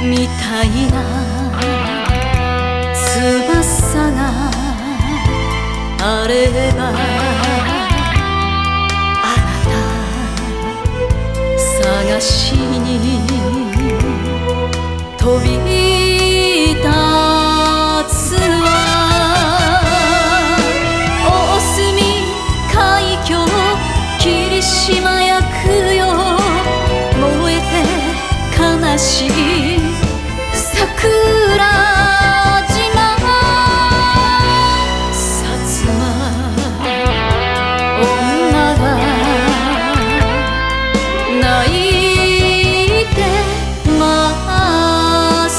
みたいな翼があればあなた探しに飛び立つわ。大隅海峡霧島焼くよ燃えて悲しい桜島薩摩女が泣いてます。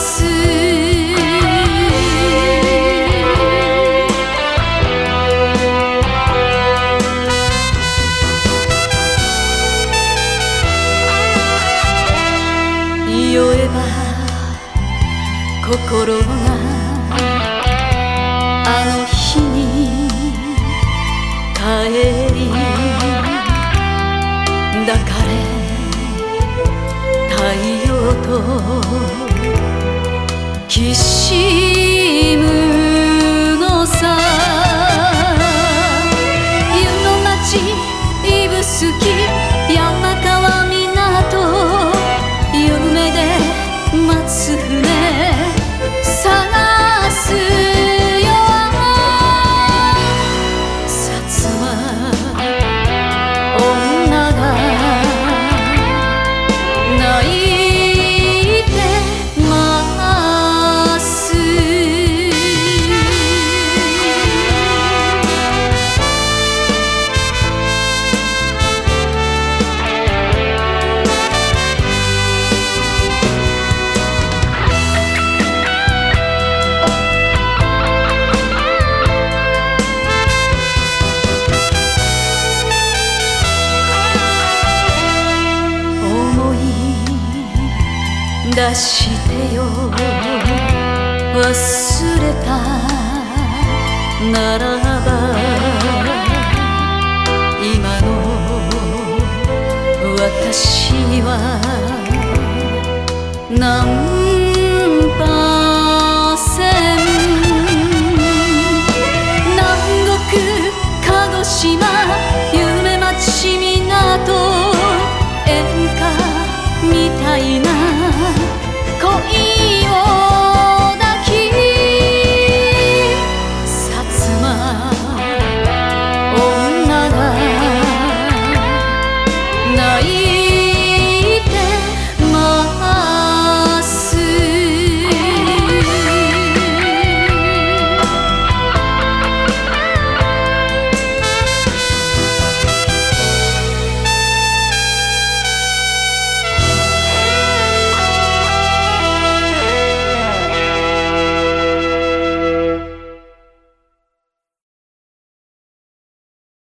酔えば心があの日に帰り抱かれ太陽ときしむのさ。湯の町指宿山川港夢で待つ船探すよ。薩摩女が泣いてます。出してよ忘れたならば今の私は何